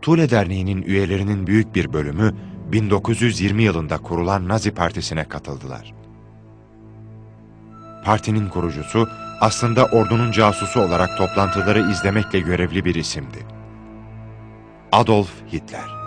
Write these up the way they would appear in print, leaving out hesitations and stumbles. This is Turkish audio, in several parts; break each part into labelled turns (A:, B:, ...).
A: Thule Derneği'nin üyelerinin büyük bir bölümü 1920 yılında kurulan Nazi Partisi'ne katıldılar. Partinin kurucusu aslında ordunun casusu olarak toplantıları izlemekle görevli bir isimdi. Adolf Hitler.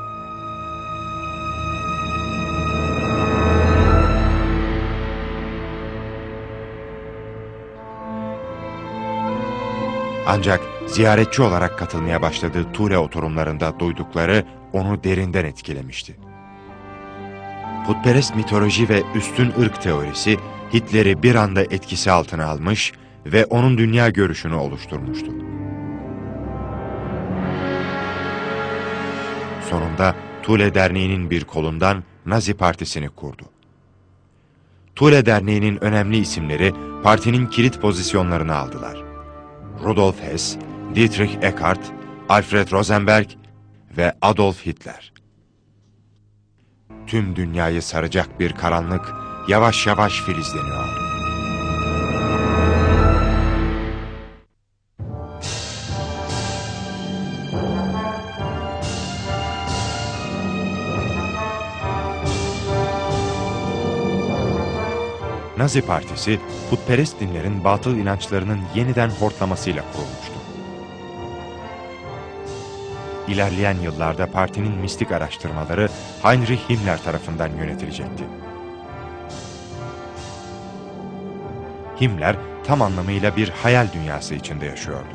A: Ancak ziyaretçi olarak katılmaya başladığı Thule oturumlarında duydukları onu derinden etkilemişti. Putperest mitoloji ve üstün ırk teorisi Hitler'i bir anda etkisi altına almış ve onun dünya görüşünü oluşturmuştu. Sonunda Thule Derneği'nin bir kolundan Nazi Partisi'ni kurdu. Thule Derneği'nin önemli isimleri partinin kilit pozisyonlarını aldılar. Rudolf Hess, Dietrich Eckart, Alfred Rosenberg ve Adolf Hitler. Tüm dünyayı saracak bir karanlık yavaş yavaş filizleniyordu. Nazi Partisi, putperest dinlerin batıl inançlarının yeniden hortlamasıyla kurulmuştu. İlerleyen yıllarda partinin mistik araştırmaları Heinrich Himmler tarafından yönetilecekti. Himmler tam anlamıyla bir hayal dünyası içinde yaşıyordu.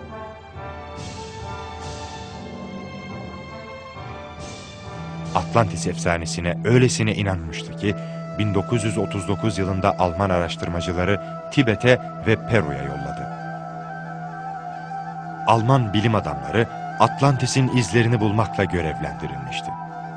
A: Atlantis efsanesine öylesine inanmıştı ki 1939 yılında Alman araştırmacıları Tibet'e ve Peru'ya yolladı. Alman bilim adamları Atlantis'in izlerini bulmakla görevlendirilmişti.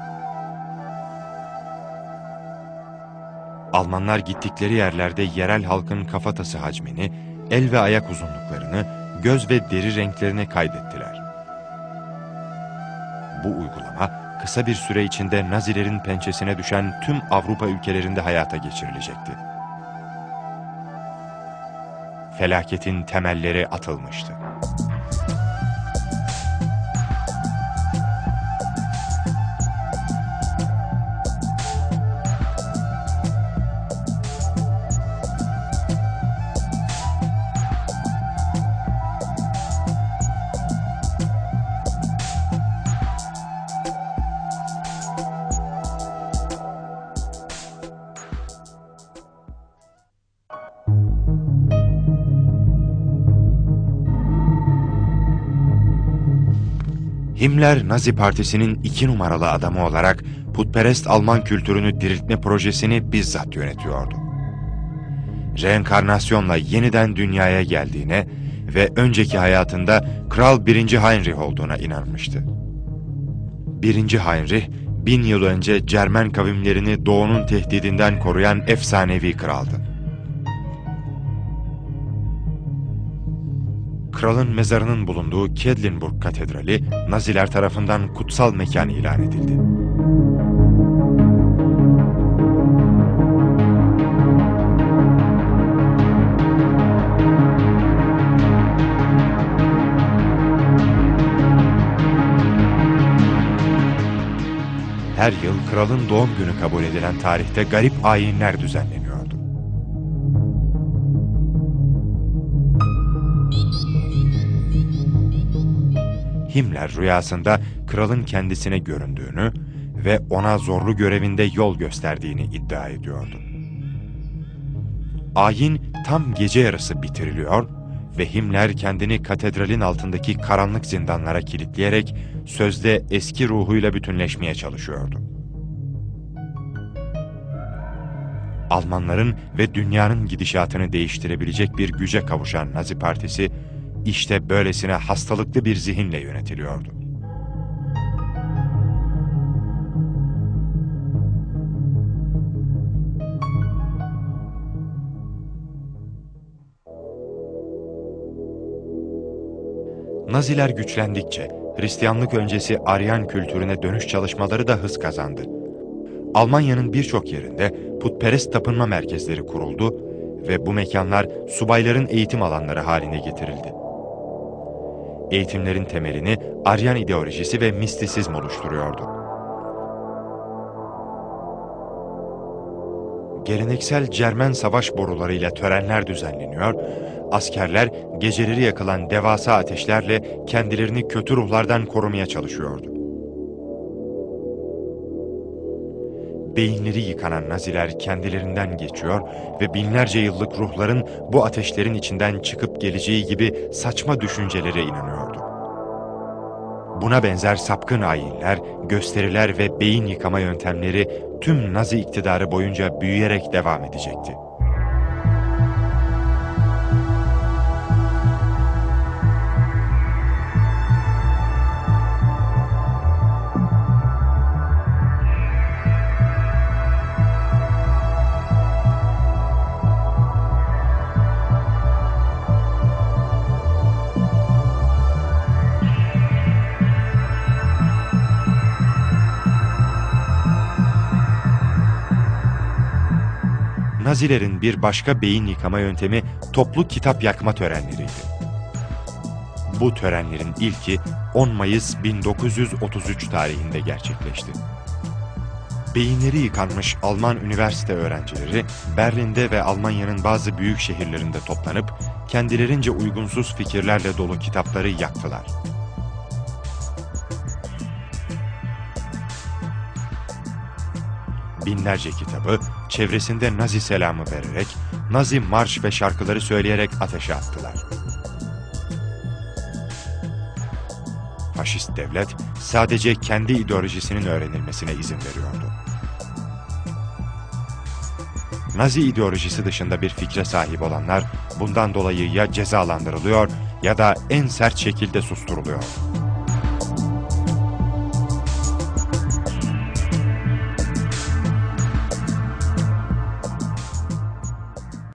A: Almanlar gittikleri yerlerde yerel halkın kafatası hacmini, el ve ayak uzunluklarını, göz ve deri renklerini kaydettiler. Bu uygulama kısa bir süre içinde Nazilerin pençesine düşen tüm Avrupa ülkelerinde hayata geçirilecekti. Felaketin temelleri atılmıştı. Himmler, Nazi Partisi'nin 2 numaralı adamı olarak putperest Alman kültürünü diriltme projesini bizzat yönetiyordu. Reenkarnasyonla yeniden dünyaya geldiğine ve önceki hayatında Kral 1. Heinrich olduğuna inanmıştı. 1. Heinrich, 1000 yıl önce Cermen kavimlerini doğunun tehdidinden koruyan efsanevi kraldı. Kralın mezarının bulunduğu Quedlinburg Katedrali, Naziler tarafından kutsal mekan ilan edildi. Her yıl kralın doğum günü kabul edilen tarihte garip ayinler düzenleniyordu. Himmler rüyasında kralın kendisine göründüğünü ve ona zorlu görevinde yol gösterdiğini iddia ediyordu. Ayin tam gece yarısı bitiriliyor ve Himmler kendini katedralin altındaki karanlık zindanlara kilitleyerek sözde eski ruhuyla bütünleşmeye çalışıyordu. Almanların ve dünyanın gidişatını değiştirebilecek bir güce kavuşan Nazi Partisi, İşte böylesine hastalıklı bir zihinle yönetiliyordu. Naziler güçlendikçe Hristiyanlık öncesi Aryan kültürüne dönüş çalışmaları da hız kazandı. Almanya'nın birçok yerinde putperest tapınma merkezleri kuruldu ve bu mekanlar subayların eğitim alanları haline getirildi. eğitimlerin temelini Aryan ideolojisi ve mistisizm oluşturuyordu. Geleneksel Cermen savaş borularıyla törenler düzenleniyor, askerler geceleri yakılan devasa ateşlerle kendilerini kötü ruhlardan korumaya çalışıyordu. Beyinleri yıkanan Naziler kendilerinden geçiyor ve binlerce yıllık ruhların bu ateşlerin içinden çıkıp geleceği gibi saçma düşüncelere inanıyordu. Buna benzer sapkın ayinler, gösteriler ve beyin yıkama yöntemleri tüm Nazi iktidarı boyunca büyüyerek devam edecekti. Nazilerin bir başka beyin yıkama yöntemi toplu kitap yakma törenleriydi. Bu törenlerin ilki 10 Mayıs 1933 tarihinde gerçekleşti. Beyinleri yıkanmış Alman üniversite öğrencileri Berlin'de ve Almanya'nın bazı büyük şehirlerinde toplanıp kendilerince uygunsuz fikirlerle dolu kitapları yaktılar. Binlerce kitabı çevresinde Nazi selamı vererek, Nazi marş ve şarkıları söyleyerek ateşe attılar. Faşist devlet sadece kendi ideolojisinin öğrenilmesine izin veriyordu. Nazi ideolojisi dışında bir fikre sahip olanlar bundan dolayı ya cezalandırılıyor ya da en sert şekilde susturuluyor.